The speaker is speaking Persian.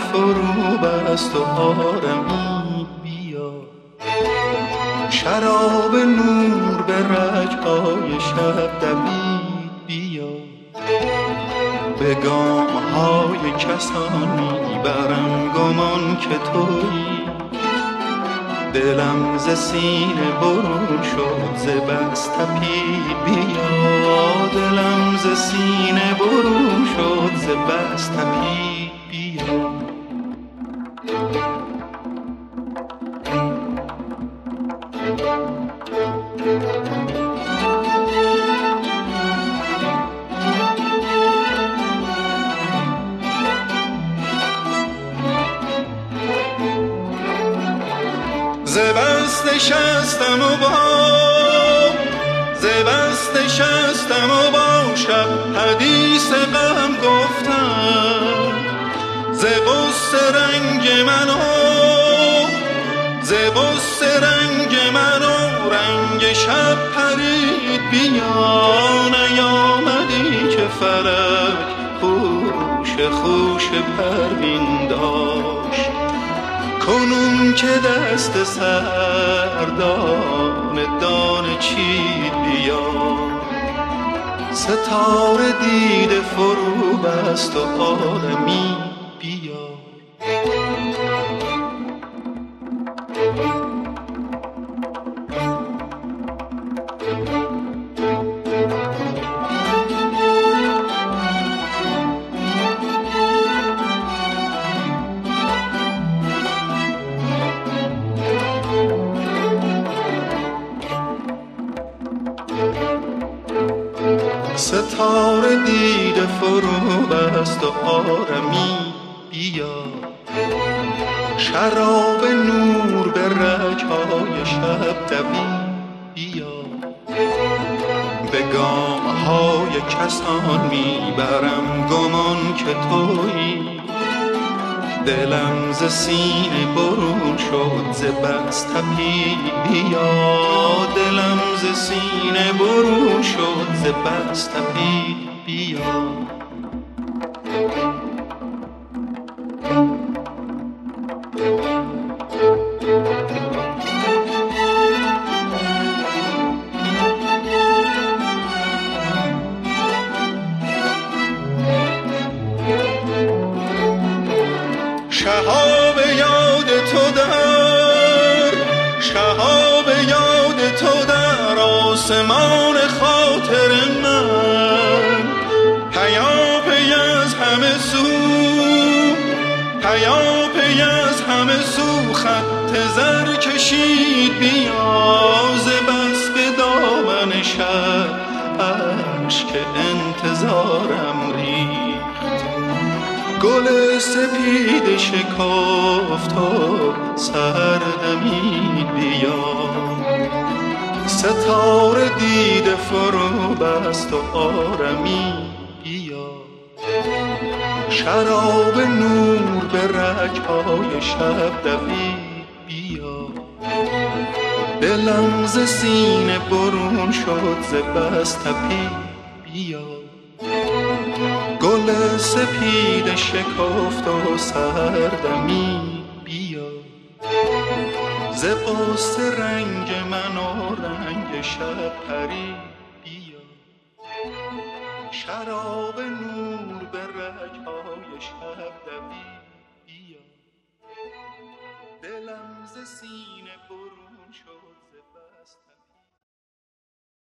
فرو بست و آرمید بیا. شراب نور به رگ‌های شب دوید بیا. به گام‌های کسان میبرم گمان که تویی. دلم ز سینه برون شد ز بس تپید بیا. دلم ز سینه برون شد ز بس تپید بیا. ز بس نشستم و با شب حدیث غم گفتم. ز غصه رنگ من و رنگ شب پرید بیا. نیامدی که فلک خوش پروین داشت. کنون که دست سردان دانه چید بیا. ستاره دیده فرو بست و آرمید بیا. ستاره دیده فرو بست و آرمید بیا. شراب نور به رگ‌های شب دوید بیا. به گام‌های کسان میبرم گمان که تویی. دلم ز سینه برون شد ز بس تپید بیا. دلم ز سینه برون شد ز بس تپید بیا. شهاب یاد تو در آسمان خاطر من. پیاپی از همه سو خط زر کشید بیا. ز بس به دامن شب اشک انتظارم ریخت. گل سپید شکفت و سر دمید بیا. ستاره دیده فرو بست و آرمید بیا. شراب نور به رگ‌های شب دوید بیا. دلم ز سینه برون شد ز بس تپید بیا. گل سپید شکفت و سر دمید بیا. ز غصه رنگ من و رنگ شب پرید بیا. شراب نور به رگ‌های شب دوید بیا. دلم ز سینه برون شد